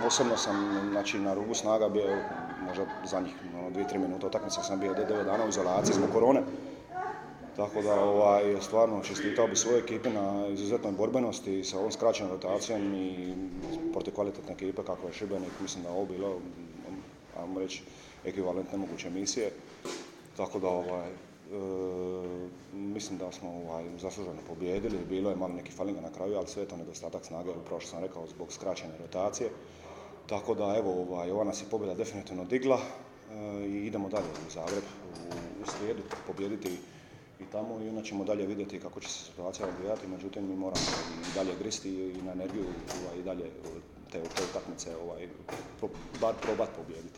osobno sam znači, na rubu snaga bio možda zadnjih 2-3 minuta utakmice sam bio 9 dana u izolaciji zbog korone. Tako da stvarno čestitao bi svojoj ekipi na izuzetnoj borbenosti sa ovom skraćenom rotacijom i protiv kvalitetne ekipe kako je Šibenik. Mislim da je ovo bilo, ajmo reći, ekvivalent nemoguće misije. Tako da mislim da smo zasluženo pobijedili. Bilo je malo nekih falinga na kraju, ali sve je to nedostatak snage, upravo što sam rekao, zbog skraćene rotacije. Tako da evo, ova nas je pobjeda definitivno digla i idemo dalje u Zagreb u srijedu pobijediti i tamo i onda ćemo dalje vidjeti kako će se situacija odvijati, međutim mi moramo i dalje gristi i na energiju i dalje te utakmice bar probati pobijediti.